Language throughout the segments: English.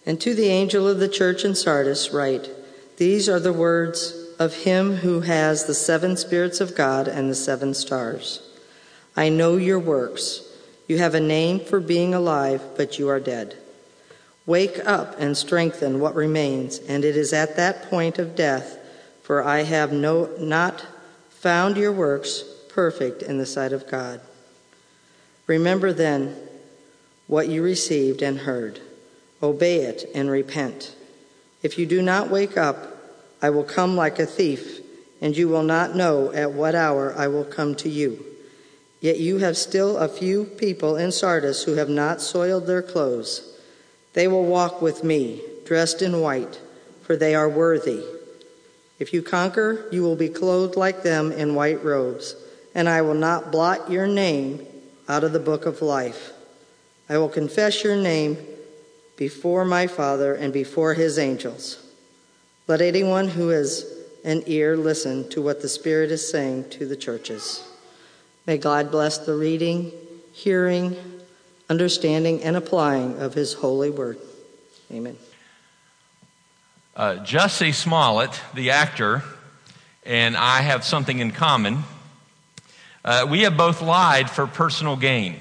And to the angel of the church in Sardis write, These are the words of him who has the 7 spirits of God and the 7 stars. I know your works. You have a name for being alive, but you are dead. Wake up and strengthen what remains, and it is at that point of death, for I have not found your works perfect in the sight of God. Remember then what you received and heard. Obey it and repent. If you do not wake up, I will come like a thief, and you will not know at what hour I will come to you. Yet you have still a few people in Sardis who have not soiled their clothes. They will walk with me, dressed in white, for they are worthy. If you conquer, you will be clothed like them in white robes, and I will not blot your name out of the book of life. I will confess your name before my Father and before his angels. Let anyone who has an ear listen to what the Spirit is saying to the churches. May God bless the reading, hearing, understanding, and applying of his holy word. Amen. Jussie Smollett, the actor, and I have something in common. We have both lied for personal gain.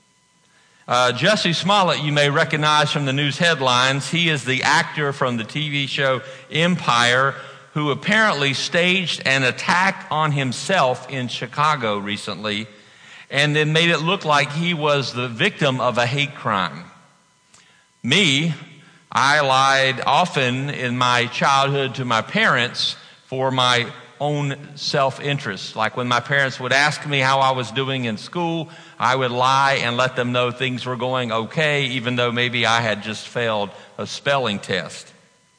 Jussie Smollett, you may recognize from the news headlines. He is the actor from the TV show Empire who apparently staged an attack on himself in Chicago recently and then made it look like he was the victim of a hate crime. Me, I lied often in my childhood to my parents for my own self-interest. Like when my parents would ask me how I was doing in school, I would lie and let them know things were going okay, even though maybe I had just failed a spelling test.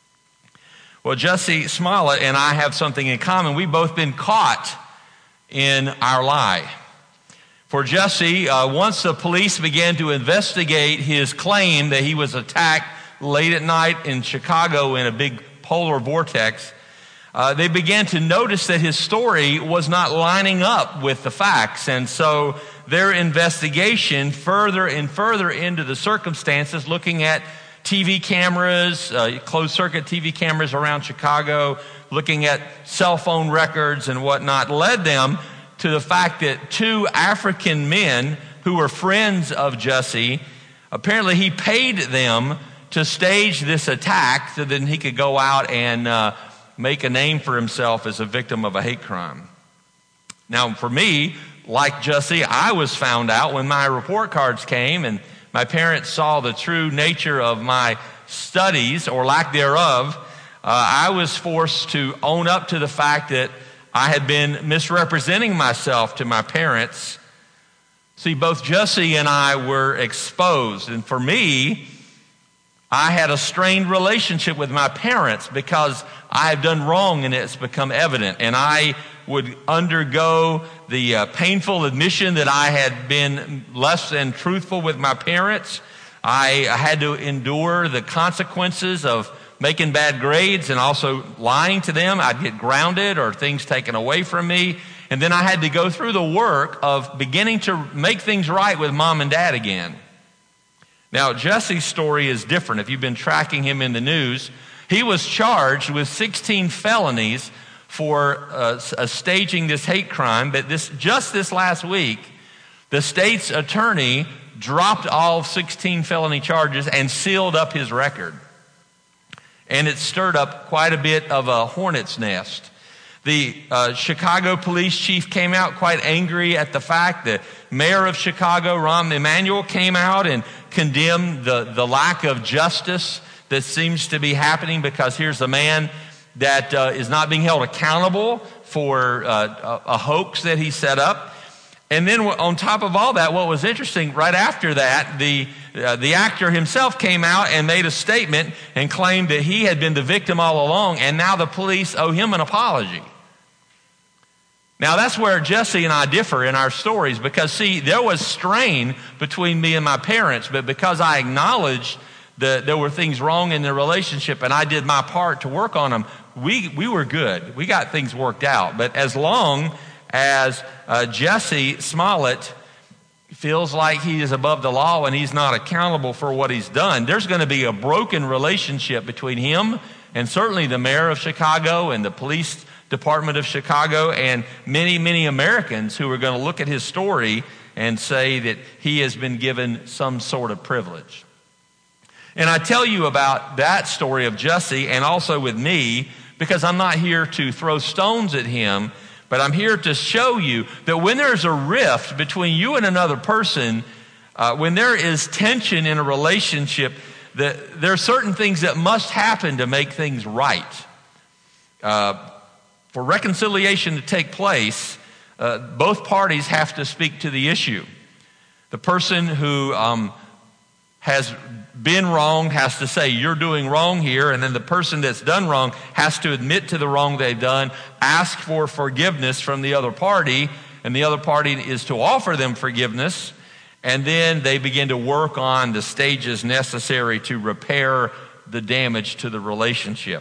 Well, Jussie Smollett and I have something in common. We've both been caught in our lie. For Jussie, once the police began to investigate his claim that he was attacked late at night in Chicago in a big polar vortex, they began to notice that his story was not lining up with the facts. And so their investigation further and further into the circumstances, looking at TV cameras, closed-circuit TV cameras around Chicago, looking at cell phone records and whatnot, led them to the fact that 2 African men who were friends of Jussie, apparently he paid them to stage this attack so that he could go out and make a name for himself as a victim of a hate crime. Now, for me, like Jussie, I was found out when my report cards came and my parents saw the true nature of my studies, or lack thereof. I was forced to own up to the fact that I had been misrepresenting myself to my parents. See, both Jussie and I were exposed, and for me, I had a strained relationship with my parents because I have done wrong and it's become evident. And I would undergo the painful admission that I had been less than truthful with my parents. I had to endure the consequences of making bad grades and also lying to them. I'd get grounded or things taken away from me. And then I had to go through the work of beginning to make things right with mom and dad again. Now, Jussie's story is different. If you've been tracking him in the news, he was charged with 16 felonies for staging this hate crime. But just this last week, the state's attorney dropped all 16 felony charges and sealed up his record. And it stirred up quite a bit of a hornet's nest. The Chicago police chief came out quite angry at the fact that mayor of Chicago, Rahm Emanuel, came out and condemned the lack of justice that seems to be happening, because here's a man that is not being held accountable for a hoax that he set up. And then on top of all that, what was interesting, right after that, the actor himself came out and made a statement and claimed that he had been the victim all along, and now the police owe him an apology. Now, that's where Jussie and I differ in our stories, because, see, there was strain between me and my parents, but because I acknowledged that there were things wrong in the relationship and I did my part to work on them, we were good. We got things worked out. But as long as Jussie Smollett feels like he is above the law and he's not accountable for what he's done, there's going to be a broken relationship between him and certainly the mayor of Chicago and the police department of Chicago and many, many Americans who are going to look at his story and say that he has been given some sort of privilege. And I tell you about that story of Jesse and also with me because I'm not here to throw stones at him, but I'm here to show you that when there's a rift between you and another person, when there is tension in a relationship, that there are certain things that must happen to make things right. For reconciliation to take place, both parties have to speak to the issue. The person who has been wronged has to say, you're doing wrong here, and then the person that's done wrong has to admit to the wrong they've done, ask for forgiveness from the other party, and the other party is to offer them forgiveness, and then they begin to work on the stages necessary to repair the damage to the relationship.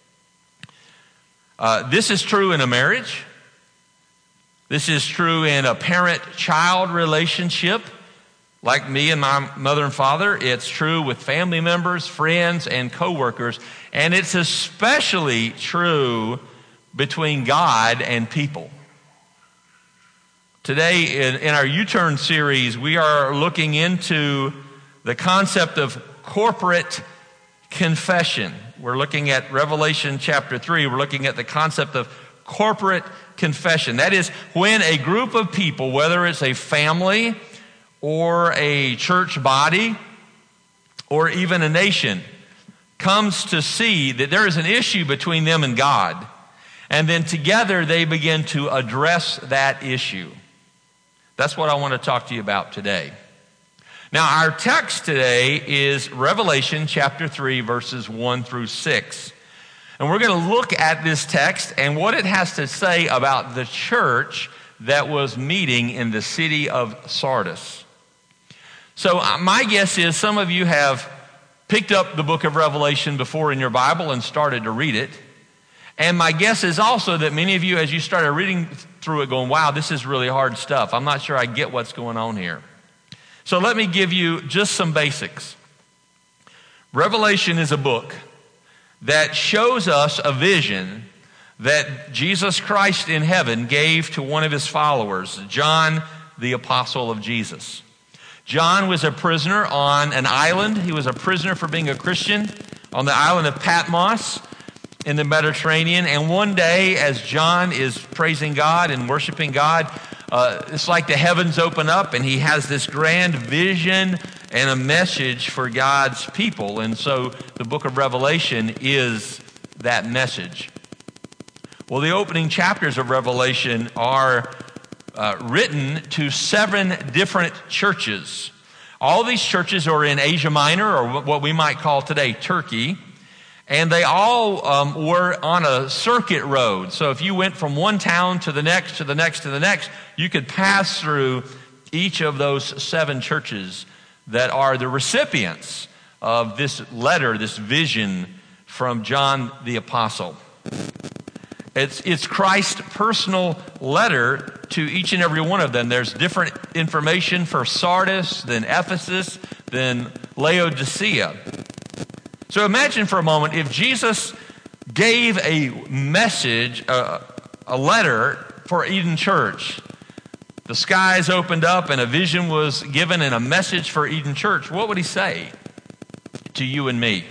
This is true in a marriage. This is true in a parent-child relationship. Like me and my mother and father, it's true with family members, friends, and coworkers. And it's especially true between God and people. Today, in our U-Turn series, we are looking into the concept of corporate confession. We're looking at Revelation chapter 3. We're looking at the concept of corporate confession. That is when a group of people, whether it's a family or a church body, or even a nation, comes to see that there is an issue between them and God. And then together they begin to address that issue. That's what I want to talk to you about today. Now, our text today is Revelation chapter 3, verses 1 through 6. And we're going to look at this text and what it has to say about the church that was meeting in the city of Sardis. So my guess is some of you have picked up the book of Revelation before in your Bible and started to read it. And my guess is also that many of you, as you started reading through it, going, wow, this is really hard stuff. I'm not sure I get what's going on here. So let me give you just some basics. Revelation is a book that shows us a vision that Jesus Christ in heaven gave to one of his followers, John, the apostle of Jesus. John was a prisoner on an island. He was a prisoner for being a Christian on the island of Patmos in the Mediterranean. And one day, as John is praising God and worshiping God, it's like the heavens open up and he has this grand vision and a message for God's people. And so the book of Revelation is that message. Well, the opening chapters of Revelation are written to 7 different churches. All these churches are in Asia Minor, or what we might call today Turkey. And they all were on a circuit road. So if you went from one town to the next, to the next, to the next, you could pass through each of those 7 churches that are the recipients of this letter, this vision from John the Apostle. It's Christ's personal letter to each and every one of them. There's different information for Sardis, then Ephesus, then Laodicea. So imagine for a moment if Jesus gave a message, a letter for Eden Church. The skies opened up and a vision was given and a message for Eden Church. What would he say to you and me?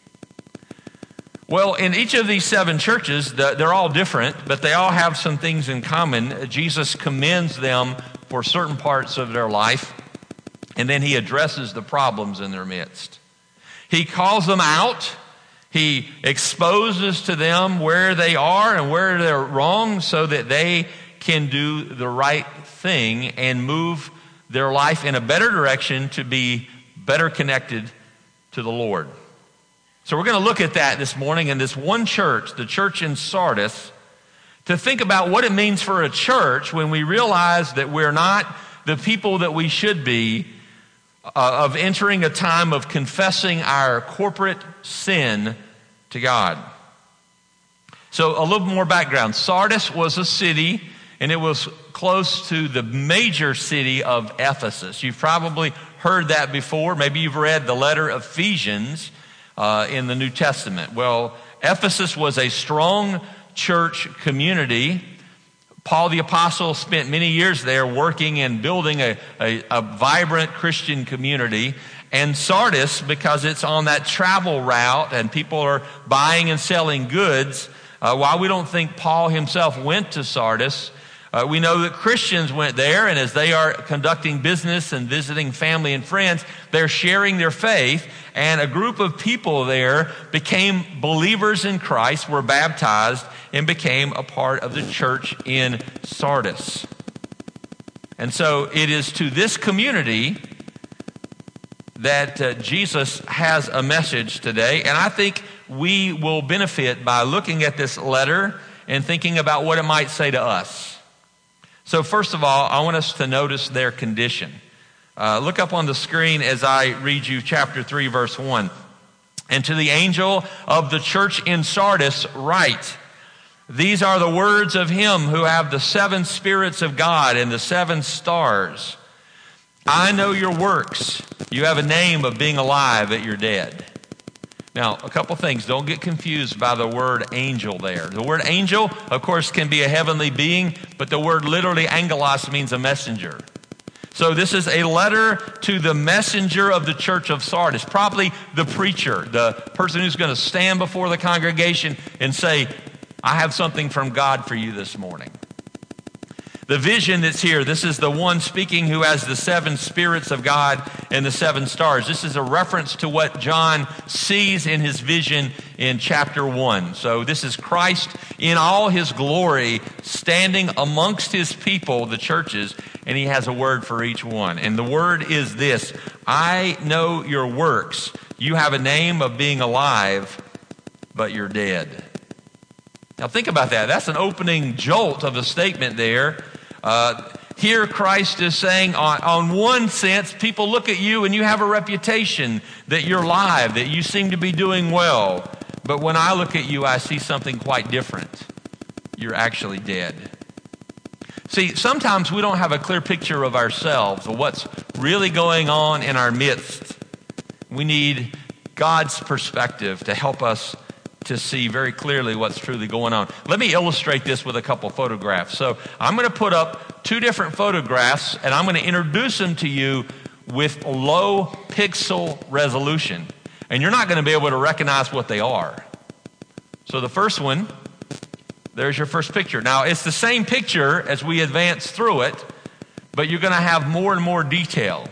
Well, in each of these 7 churches, they're all different, but they all have some things in common. Jesus commends them for certain parts of their life, and then he addresses the problems in their midst. He calls them out. He exposes to them where they are and where they're wrong so that they can do the right thing and move their life in a better direction to be better connected to the Lord. So we're going to look at that this morning in this one church, the church in Sardis, to think about what it means for a church when we realize that we're not the people that we should be, of entering a time of confessing our corporate sin to God. So a little more background. Sardis was a city and it was close to the major city of Ephesus. You've probably heard that before. Maybe you've read the letter of Ephesians in the New Testament. Well, Ephesus was a strong church community. Paul the Apostle spent many years there working and building a vibrant Christian community. And Sardis, because it's on that travel route and people are buying and selling goods, while we don't think Paul himself went to Sardis, we know that Christians went there, and as they are conducting business and visiting family and friends, they're sharing their faith, and a group of people there became believers in Christ, were baptized, and became a part of the church in Sardis. And so it is to this community that Jesus has a message today, and I think we will benefit by looking at this letter and thinking about what it might say to us. So first of all, I want us to notice their condition. Look up on the screen as I read you chapter 3, verse 1. And to the angel of the church in Sardis write, these are the words of him who have the 7 spirits of God and the 7 stars. I know your works. You have a name of being alive, but you're dead. Now, a couple things. Don't get confused by the word angel there. The word angel, of course, can be a heavenly being, but the word literally angelos means a messenger. So this is a letter to the messenger of the church of Sardis, probably the preacher, the person who's going to stand before the congregation and say, I have something from God for you this morning. The vision that's here, this is the one speaking who has the 7 spirits of God and the 7 stars. This is a reference to what John sees in his vision in chapter 1. So this is Christ in all his glory standing amongst his people, the churches, and he has a word for each one. And the word is this: I know your works. You have a name of being alive, but you're dead. Now think about that. That's an opening jolt of a statement there. Here Christ is saying, on one sense, people look at you and you have a reputation that you're alive, that you seem to be doing well. But when I look at you, I see something quite different. You're actually dead. See, sometimes we don't have a clear picture of ourselves, of what's really going on in our midst. We need God's perspective to help us to see very clearly what's truly going on. Let me illustrate this with a couple photographs. So I'm going to put up 2 different photographs, and I'm going to introduce them to you with low pixel resolution. And you're not going to be able to recognize what they are. So the first one, there's your first picture. Now, it's the same picture as we advance through it, but you're going to have more and more detail.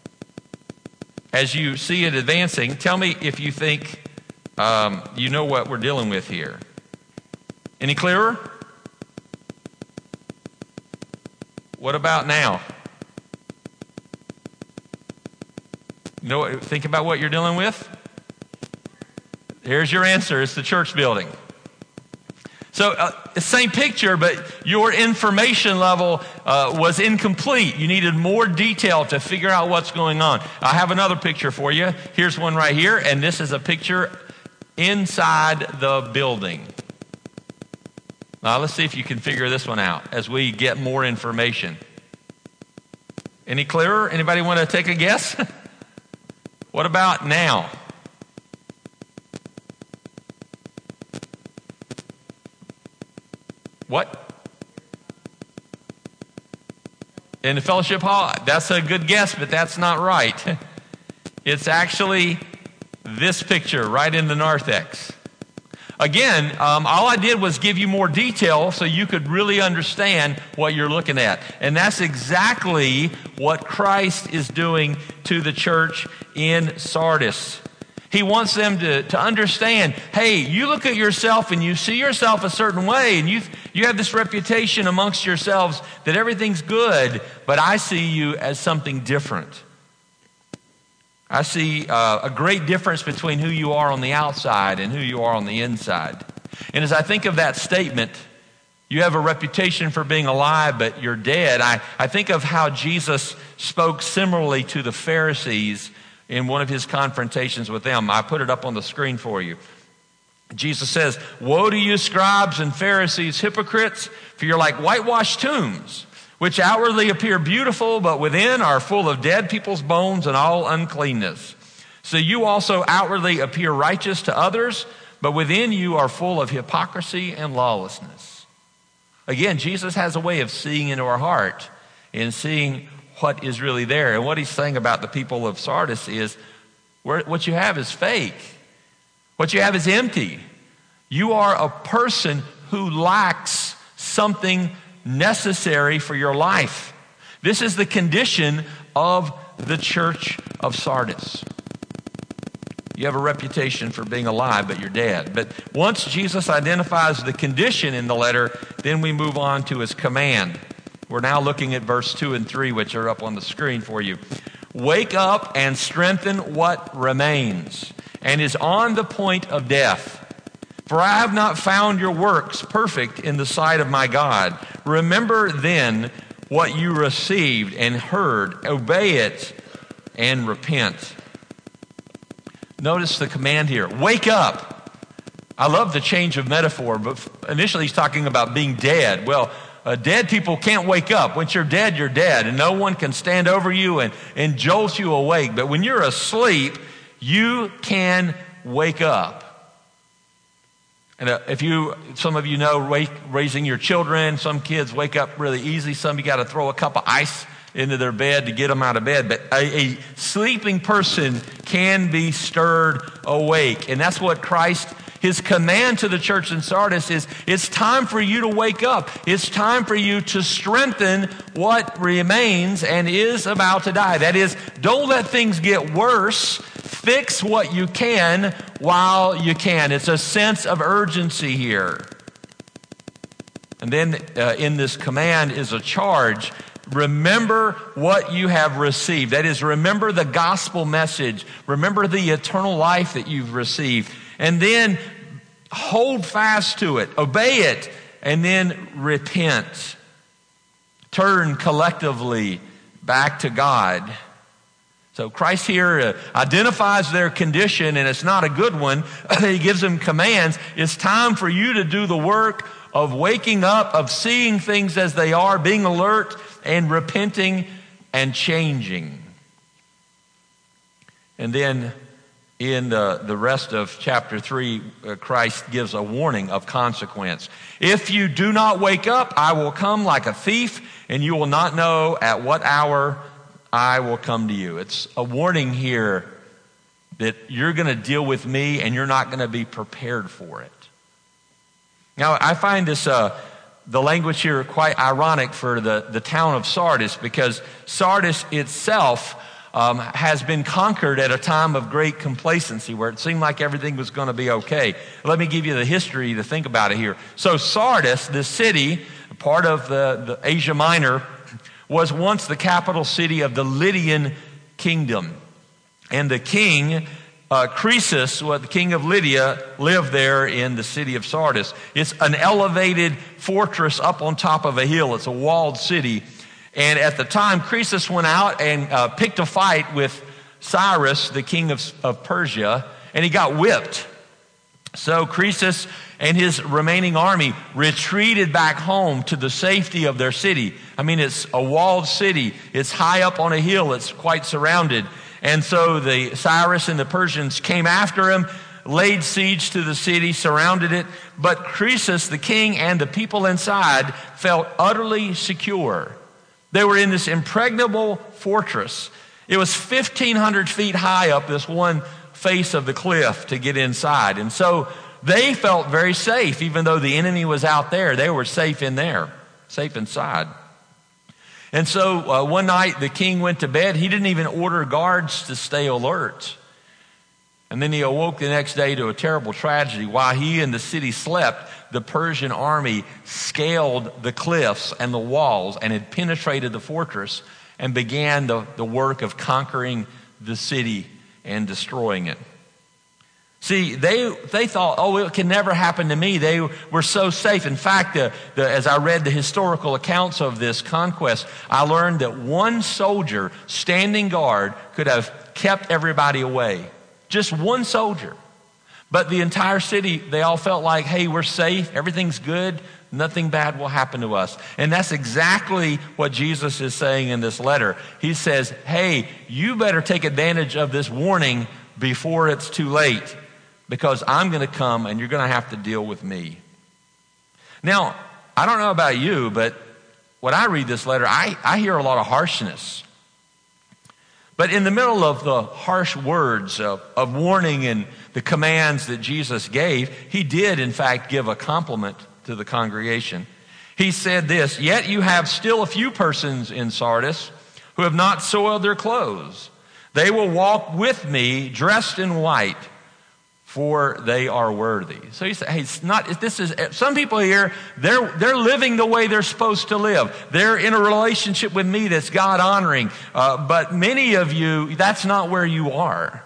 As you see it advancing, tell me if you think you know what we're dealing with here. Any clearer? What about now? Think about what you're dealing with. Here's your answer. It's the church building. So same picture, but your information level was incomplete. You needed more detail to figure out what's going on. I have another picture for you. Here's one right here, and this is a picture inside the building. Now let's see if you can figure this one out as we get more information. Any clearer? Anybody want to take a guess? What about now? What? In the fellowship hall? That's a good guess, but that's not right. It's actually this picture right in the narthex. Again, all I did was give you more detail so you could really understand what you're looking at. And that's exactly what Christ is doing to the church in Sardis. He wants them to understand, hey, you look at yourself and you see yourself a certain way, and you have this reputation amongst yourselves that everything's good, but I see you as something different. I see a great difference between who you are on the outside and who you are on the inside. And as I think of that statement, you have a reputation for being alive, but you're dead. I think of how Jesus spoke similarly to the Pharisees in one of his confrontations with them. I put it up on the screen for you. Jesus says, "Woe to you, scribes and Pharisees, hypocrites, for you're like whitewashed tombs, which outwardly appear beautiful, but within are full of dead people's bones and all uncleanness. So you also outwardly appear righteous to others, but within you are full of hypocrisy and lawlessness." Again, Jesus has a way of seeing into our heart and seeing what is really there. And what he's saying about the people of Sardis is, what you have is fake. What you have is empty. You are a person who lacks something necessary for your life. This is the condition of the church of Sardis. You have a reputation for being alive, but you're dead. But once Jesus identifies the condition in the letter, then we move on to his command. We're now looking at verse 2 and 3, which are up on the screen for you. "Wake up and strengthen what remains and is on the point of death. For I have not found your works perfect in the sight of my God. Remember then what you received and heard. Obey it and repent." Notice the command here. Wake up. I love the change of metaphor, but initially he's talking about being dead. Well, dead people can't wake up. Once you're dead, and no one can stand over you and jolt you awake. But when you're asleep, you can wake up. And some of you know raising your children, some kids wake up really easy. Some you got to throw a cup of ice into their bed to get them out of bed. But a sleeping person can be stirred awake. And that's what Christ, his command to the church in Sardis is, it's time for you to wake up. It's time for you to strengthen what remains and is about to die. That is, don't let things get worse. Fix what you can while you can. It's a sense of urgency here. And then in this command is a charge. Remember what you have received. That is, remember the gospel message. Remember the eternal life that you've received. And then hold fast to it. Obey it. And then repent. Turn collectively back to God. So Christ here identifies their condition, and it's not a good one. He gives them commands. It's time for you to do the work of waking up, of seeing things as they are, being alert, and repenting and changing. And then in the rest of chapter 3, Christ gives a warning of consequence. "If you do not wake up, I will come like a thief, and you will not know at what hour I will come to you." It's a warning here that you're going to deal with me and you're not going to be prepared for it. Now, I find this the language here quite ironic for the town of Sardis, because Sardis itself has been conquered at a time of great complacency where it seemed like everything was going to be okay. Let me give you the history to think about it here. So Sardis, this city, part of the Asia Minor, was once the capital city of the Lydian kingdom. And the king, Croesus, the king of Lydia, lived there in the city of Sardis. It's an elevated fortress up on top of a hill. It's a walled city. And at the time, Croesus went out and picked a fight with Cyrus, the king of Persia, and he got whipped. So Croesus and his remaining army retreated back home to the safety of their city. I mean, it's a walled city. It's high up on a hill. It's quite surrounded. And so the Cyrus and the Persians came after him, laid siege to the city, surrounded it. But Croesus, the king, and the people inside felt utterly secure. They were in this impregnable fortress. It was 1,500 feet high up this one face of the cliff to get inside. And so they felt very safe. Even though the enemy was out there, they were safe in there, safe inside. And so one night the king went to bed. He didn't even order guards to stay alert. And then he awoke the next day to a terrible tragedy. While he and the city slept, the Persian army scaled the cliffs and the walls and had penetrated the fortress and began the work of conquering the city and destroying it. See, they thought, oh, it can never happen to me. They were so safe. In fact, as I read the historical accounts of this conquest, I learned that one soldier standing guard could have kept everybody away. Just one soldier. But the entire city, they all felt like, hey, we're safe, everything's good, nothing bad will happen to us. And that's exactly what Jesus is saying in this letter. He says, hey, you better take advantage of this warning before it's too late, because I'm going to come and you're going to have to deal with me. Now, I don't know about you, but when I read this letter, I hear a lot of harshness. But in the middle of the harsh words of warning and the commands that Jesus gave, he did, in fact, give a compliment to the congregation. He said this, "Yet you have still a few persons in Sardis who have not soiled their clothes. They will walk with me dressed in white, for they are worthy." So he said, hey, some people here, they're living the way they're supposed to live. They're in a relationship with me that's God honoring. But many of you, that's not where you are.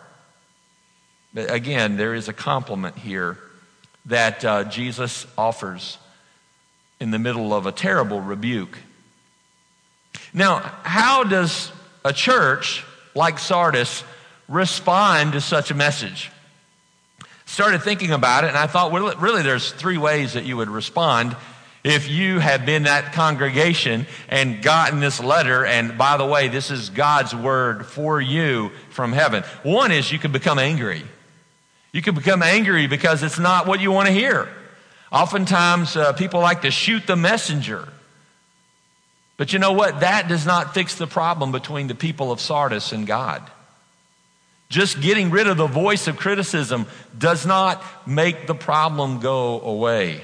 But again, there is a compliment here that Jesus offers in the middle of a terrible rebuke. Now, how does a church like Sardis respond to such a message? Started thinking about it, and I thought, well, really there's three ways that you would respond if you had been that congregation and gotten this letter, and by the way, this is God's word for you from heaven. One is you could become angry. You could become angry because it's not what you want to hear. Oftentimes, people like to shoot the messenger. But you know what? That does not fix the problem between the people of Sardis and God. Just getting rid of the voice of criticism does not make the problem go away.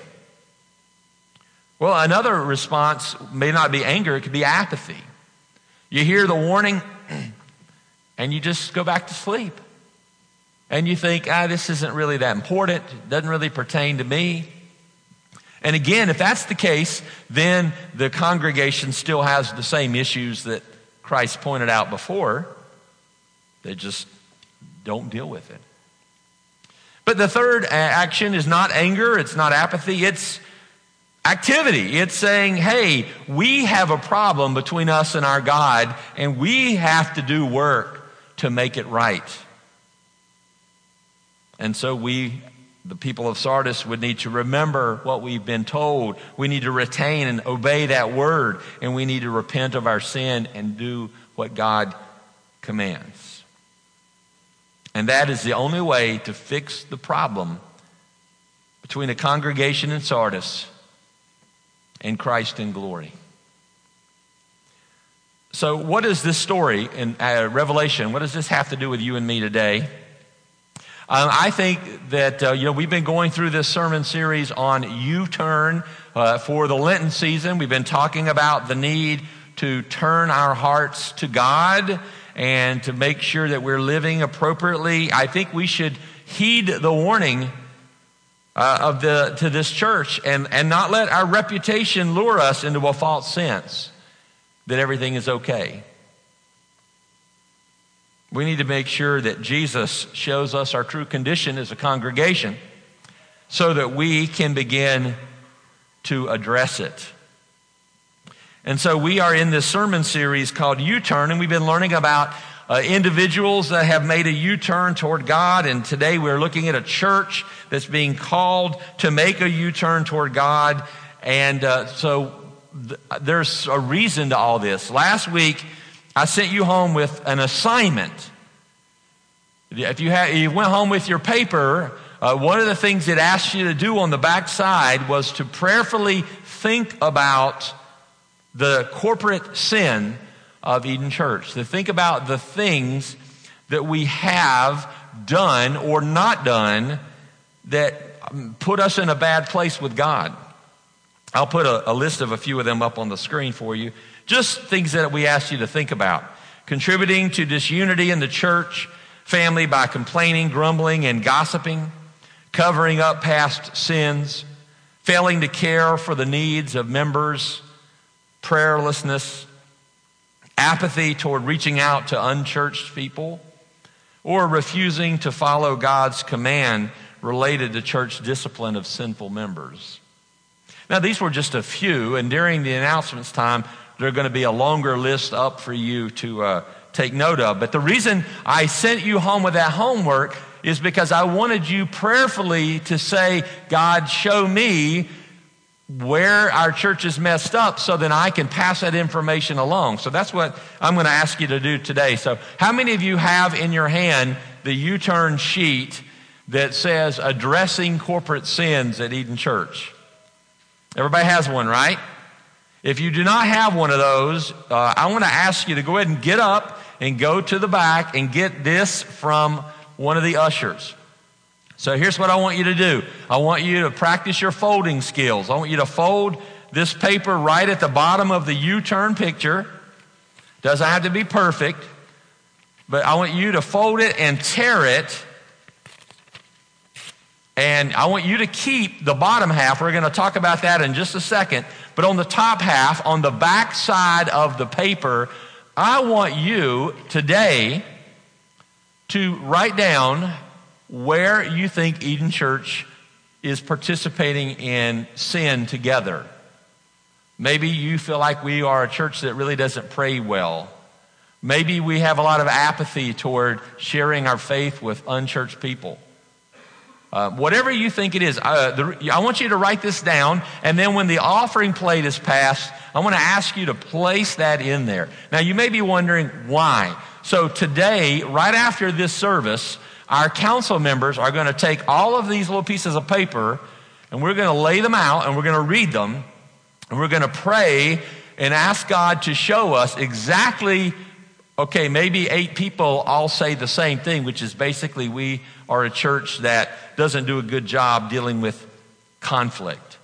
Well, another response may not be anger, it could be apathy. You hear the warning and you just go back to sleep. And you think, this isn't really that important. It doesn't really pertain to me. And again, if that's the case, then the congregation still has the same issues that Christ pointed out before. They just don't deal with it. But the third action is not anger. It's not apathy. It's activity. It's saying, hey, we have a problem between us and our God, and we have to do work to make it right. And so we, the people of Sardis, would need to remember what we've been told. We need to retain and obey that word, and we need to repent of our sin and do what God commands. And that is the only way to fix the problem between a congregation in Sardis and Christ in glory. So what is this story in Revelation? What does this have to do with you and me today? I think that, we've been going through this sermon series on U-turn for the Lenten season. We've been talking about the need to turn our hearts to God and to make sure that we're living appropriately. I think we should heed the warning to this church and not let our reputation lure us into a false sense that everything is okay. We need to make sure that Jesus shows us our true condition as a congregation so that we can begin to address it. And so we are in this sermon series called U-Turn, and we've been learning about individuals that have made a U-turn toward God. And today we're looking at a church that's being called to make a U-turn toward God. And there's a reason to all this. Last week, I sent you home with an assignment. If you went home with your paper, one of the things it asked you to do on the back side was to prayerfully think about the corporate sin of Eden Church. To think about the things that we have done or not done that put us in a bad place with God. I'll put a list of a few of them up on the screen for you. Just things that we ask you to think about. Contributing to disunity in the church family by complaining, grumbling, and gossiping. Covering up past sins. Failing to care for the needs of members. Prayerlessness. Apathy toward reaching out to unchurched people. Or refusing to follow God's command related to church discipline of sinful members. Now, these were just a few, and during the announcements time, there's going to be a longer list up for you to take note of. But the reason I sent you home with that homework is because I wanted you prayerfully to say, God, show me where our church is messed up so that I can pass that information along. So that's what I'm going to ask you to do today. So how many of you have in your hand the U-turn sheet that says addressing corporate sins at Eden Church? Everybody has one, right? If you do not have one of those, I want to ask you to go ahead and get up and go to the back and get this from one of the ushers. So here's what I want you to do. I want you to practice your folding skills. I want you to fold this paper right at the bottom of the U-turn picture. Doesn't have to be perfect, but I want you to fold it and tear it. And I want you to keep the bottom half. We're going to talk about that in just a second. But on the top half, on the back side of the paper, I want you today to write down where you think Eden Church is participating in sin together. Maybe you feel like we are a church that really doesn't pray well. Maybe we have a lot of apathy toward sharing our faith with unchurched people. Whatever you think it is, I want you to write this down, and then when the offering plate is passed, I want to ask you to place that in there. Now, you may be wondering why. So today, right after this service, our council members are going to take all of these little pieces of paper, and we're going to lay them out, and we're going to read them, and we're going to pray and ask God to show us exactly, okay, maybe 8 people all say the same thing, which is basically we are a church that doesn't do a good job dealing with conflict.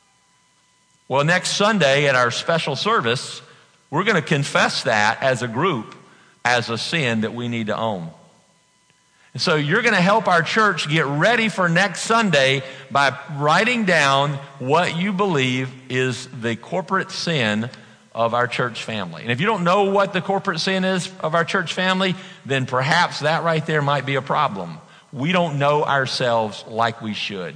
Well, next Sunday at our special service, we're going to confess that as a group, as a sin that we need to own. And so you're going to help our church get ready for next Sunday by writing down what you believe is the corporate sin of our church family. And if you don't know what the corporate sin is of our church family, then perhaps that right there might be a problem. We don't know ourselves like we should.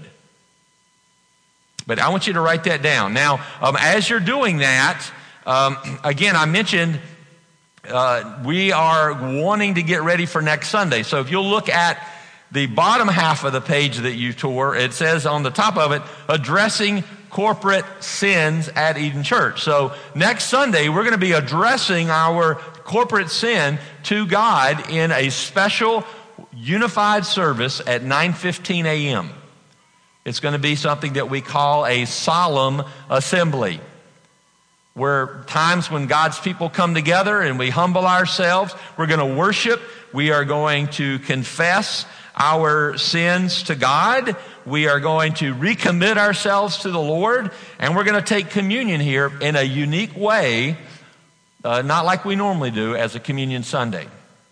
But I want you to write that down. Now, as you're doing that, again, I mentioned we are wanting to get ready for next Sunday. So if you'll look at the bottom half of the page that you tore, it says on the top of it, addressing corporate sins at Eden Church. So next Sunday, we're going to be addressing our corporate sin to God in a special unified service at 9:15 a.m. It's going to be something that we call a solemn assembly, where times when God's people come together and we humble ourselves, we're going to worship, we are going to confess our sins to God, we are going to recommit ourselves to the Lord, and we're going to take communion here in a unique way, not like we normally do as a communion Sunday.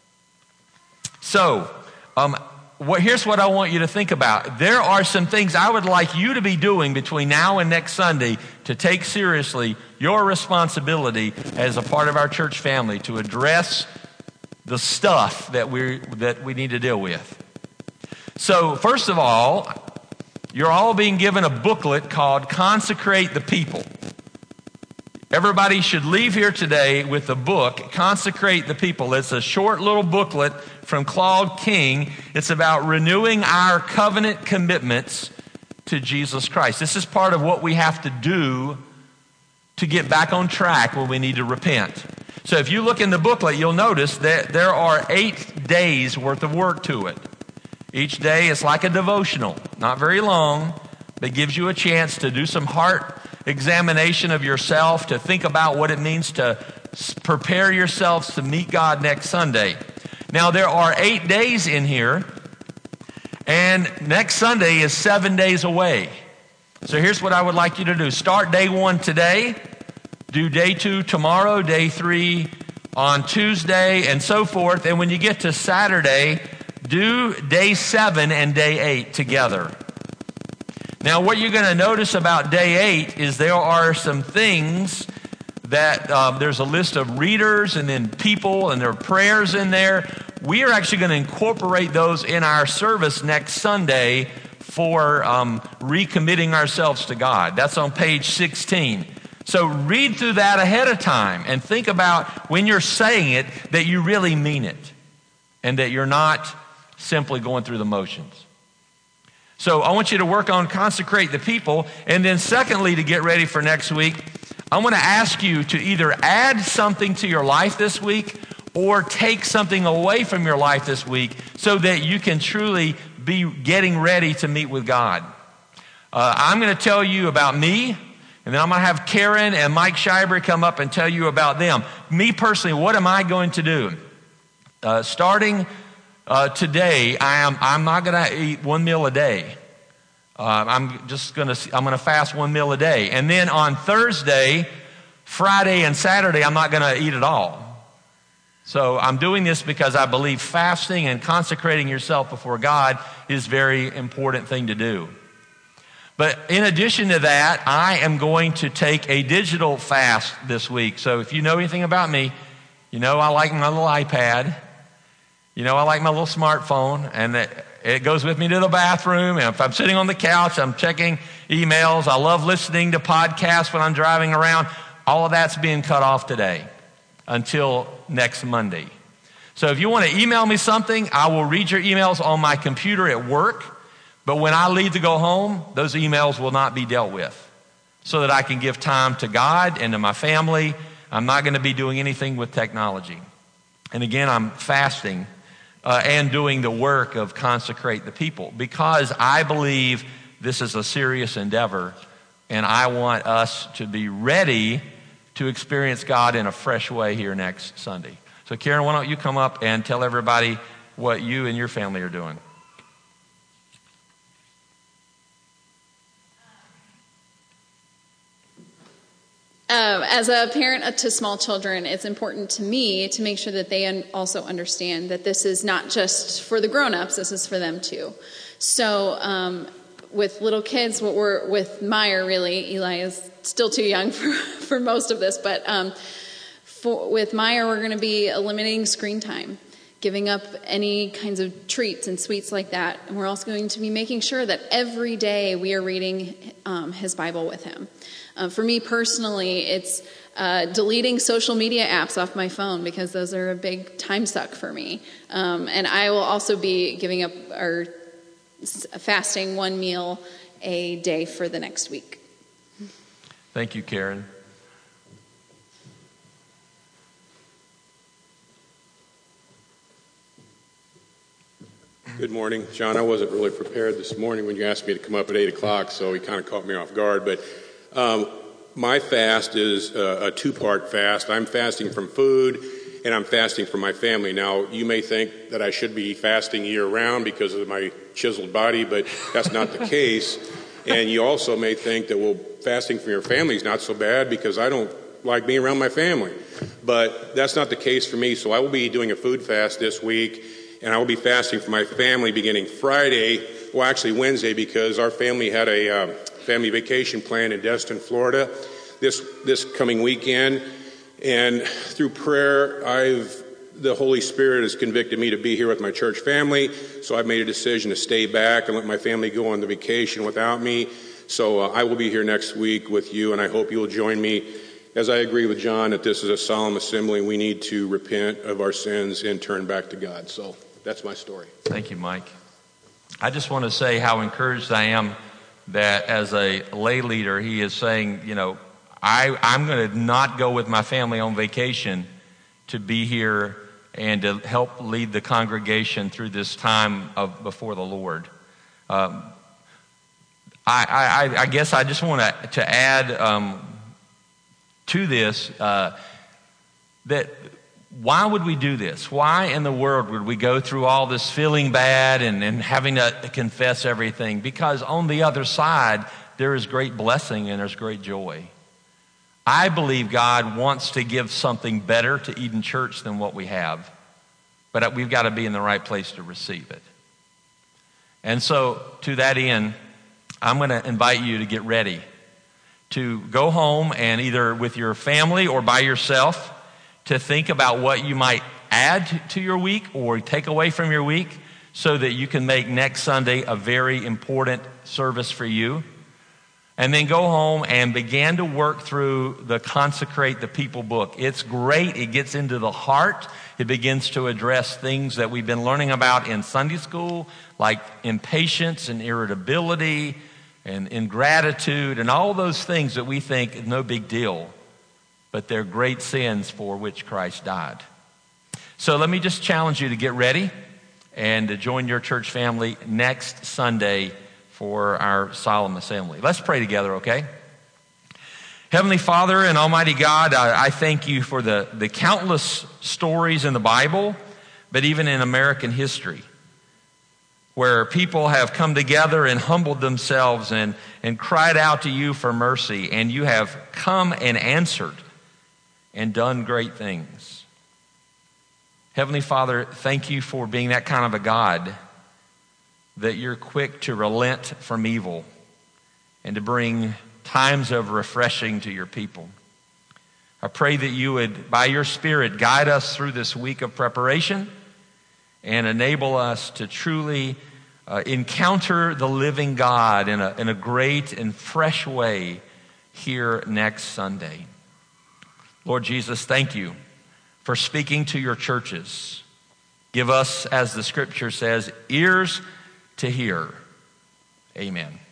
So, here's what I want you to think about. There are some things I would like you to be doing between now and next Sunday to take seriously your responsibility as a part of our church family to address the stuff that we need to deal with. So, first of all, you're all being given a booklet called Consecrate the People. Everybody should leave here today with the book, Consecrate the People. It's a short little booklet from Claude King. It's about renewing our covenant commitments to Jesus Christ. This is part of what we have to do to get back on track when we need to repent. So if you look in the booklet, you'll notice that there are 8 days worth of work to it. Each day is like a devotional, not very long, but gives you a chance to do some heart examination of yourself, to think about what it means to prepare yourselves to meet God next Sunday. Now, there are 8 days in here, and next Sunday is 7 days away. So here's what I would like you to do. Start day 1 today, do day 2 tomorrow, day 3 on Tuesday, and so forth. And when you get to Saturday, do day 7 and day 8 together. Now, what you're going to notice about day 8 is there are some things that there's a list of readers and then people and there are prayers in there. We are actually going to incorporate those in our service next Sunday for recommitting ourselves to God. That's on page 16. So read through that ahead of time and think about when you're saying it that you really mean it and that you're not simply going through the motions. So I want you to work on consecrate the people. And then secondly, to get ready for next week, I want to ask you to either add something to your life this week or take something away from your life this week so that you can truly be getting ready to meet with God. I'm going to tell you about me, and then I'm going to have Karen and Mike Schreiber come up and tell you about them. Me personally, what am I going to do? Starting today, I'm not going to eat one meal a day. I'm going to fast one meal a day. And then on Thursday, Friday, and Saturday, I'm not going to eat at all. So I'm doing this because I believe fasting and consecrating yourself before God is a very important thing to do. But in addition to that, I am going to take a digital fast this week. So if you know anything about me, you know I like my little iPad. You know I like my little smartphone, and it goes with me to the bathroom. And if I'm sitting on the couch, I'm checking emails. I love listening to podcasts when I'm driving around. All of that's being cut off today until next Monday. So if you want to email me something, I will read your emails on my computer at work. But when I leave to go home, those emails will not be dealt with so that I can give time to God and to my family. I'm not going to be doing anything with technology. And again, I'm fasting and doing the work of consecrate the people because I believe this is a serious endeavor and I want us to be ready to experience God in a fresh way here next Sunday. So Karen, why don't you come up and tell everybody what you and your family are doing? As a parent to small children, it's important to me to make sure that they also understand that this is not just for the grown-ups, this is for them too. So with little kids, with Meyer really, Eli is still too young for most of this, but with Meyer we're going to be eliminating screen time, giving up any kinds of treats and sweets like that. And we're also going to be making sure that every day we are reading his Bible with him. For me personally, it's deleting social media apps off my phone because those are a big time suck for me. And I will also be giving up or fasting one meal a day for the next week. Thank you, Karen. Good morning. John, I wasn't really prepared this morning when you asked me to come up at 8 o'clock, so you kind of caught me off guard. But my fast is a two-part fast. I'm fasting from food, and I'm fasting from my family. Now, you may think that I should be fasting year-round because of my chiseled body, but that's not the case. And you also may think that, well, fasting from your family is not so bad because I don't like being around my family. But that's not the case for me, so I will be doing a food fast this week, and I will be fasting for my family beginning Friday, well, actually Wednesday, because our family had a family vacation plan in Destin, Florida this coming weekend. And through prayer, the Holy Spirit has convicted me to be here with my church family. So I've made a decision to stay back and let my family go on the vacation without me. So I will be here next week with you, and I hope you will join me. As I agree with John that this is a solemn assembly, we need to repent of our sins and turn back to God. So that's my story. Thank you, Mike. I just want to say how encouraged I am that as a lay leader, he is saying, I'm going to not go with my family on vacation to be here and to help lead the congregation through this time before the Lord. I guess I just want to add to this that why would we do this? Why in the world would we go through all this feeling bad and having to confess everything? Because on the other side, there is great blessing and there's great joy. I believe God wants to give something better to Eden Church than what we have. But we've got to be in the right place to receive it. And so to that end, I'm going to invite you to get ready to go home and either with your family or by yourself to think about what you might add to your week or take away from your week so that you can make next Sunday a very important service for you. and then go home and begin to work through the Consecrate the People book. It's great. It gets into the heart. It begins to address things that we've been learning about in Sunday school, like impatience and irritability and ingratitude and all those things that we think is no big deal, but they're great sins for which Christ died. So let me just challenge you to get ready and to join your church family next Sunday for our solemn assembly. Let's pray together, okay? Heavenly Father and Almighty God, I thank you for the countless stories in the Bible, but even in American history, where people have come together and humbled themselves and cried out to you for mercy, and you have come and answered and done great things. Heavenly Father, thank you for being that kind of a God, that you're quick to relent from evil and to bring times of refreshing to your people. I pray that you would, by your Spirit, guide us through this week of preparation and enable us to truly encounter the living God in a great and fresh way here next Sunday. Lord Jesus, thank you for speaking to your churches. Give us, as the scripture says, ears to hear. Amen.